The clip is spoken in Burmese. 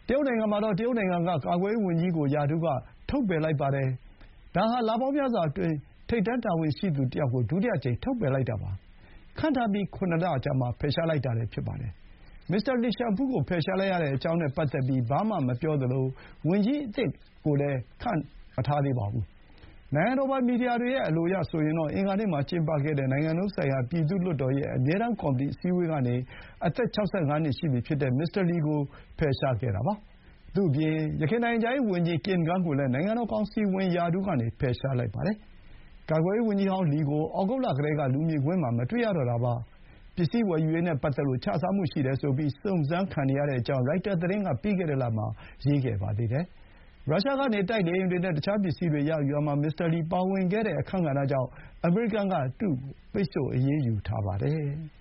တရုတ်နိုင်ငံမှာတော့ တရုတ်နိုင်ငံက ကာကွယ်ရေးဝန်ကြီးကို ရာထူးက ထုတ်ပယ်လိုက်ပါတယ်။ ဒါဟာ လပေါင်းများစွာအတွင်း ထိပ်တန်းတာဝန်ရှိသူတယောက်ကို ဒုတိယအကြိမ် ထုတ်ပယ်လိုက်တာပါ။ ခန့်ထားပြီး ၇ လအကြာမှာ ဖယ်ရှားလိုက်တာလည်း ဖြစ်ပါတယ်။ မစ္စတာလီရှန်ဖူးကို ဖယ်ရှားလိုက်ရတဲ့အကြောင်းနဲ့ပတ်သက်ပြီး ဘာမှမပြောသလို ဝန်ကြီးအသစ်ကိုလည်း ခန့်မထားသေးပါဘူး။ နိုင်ငံတော်ပိုင်မီဒီယာတွေရဲ့အလိုအရဆိုရင်တော့ အင်္ဂါနေ့မှာကျင်းပခဲ့တဲ့ နိုင်ငံလုံးဆိုင်ရာ ပြည်သူ့လွှတ်တော်ရဲ့ အမြဲတမ်းကော်မတီအစည်းအဝေးကနေ အသက် ၆၅ နှစ်ရှိပြီဖြစ်တဲ့ မစ္စတာလီကို ဖယ်ရှားခဲ့တာပါ။ သူ့အပြင် ယခင်နိုင်ငံခြားရေးဝန်ကြီး ကင်ဂန်းကိုလည်း နိုင်ငံတော်ကောင်စီဝင်ရာထူးကနေ ဖယ်ရှားလိုက်ပါတယ်။ ကာကွယ်ရေးဝန်ကြီးဟောင်းလီကို ဩဂုတ်လကတည်းက လူမြင်ကွင်းမှာ မတွေ့ရတော့တာပါ။ ပစ္စည်းဝယ်ယူရေးနဲ့ပတ်သက်လို့ ခြစားမှုရှိတယ်ဆိုပြီး စုံစမ်းခံနေရကြောင်း ရိုက်တာသတင်းက ပြီးခဲ့တဲ့လမှာ ရေးခဲ့ပါသေးတယ်။ ရုရှားကနေ တိုက်လေယာဉ်တွေနဲ့ တခြားပစ္စည်းတွေရယူရာမှာ မစ္စတာလီပါဝင်ခဲ့တဲ့အခန်းကဏ္ဍကြောင့် အမေရိကန်က သူ့ကို ပိတ်ဆို့အရေးယူထားပါတယ်။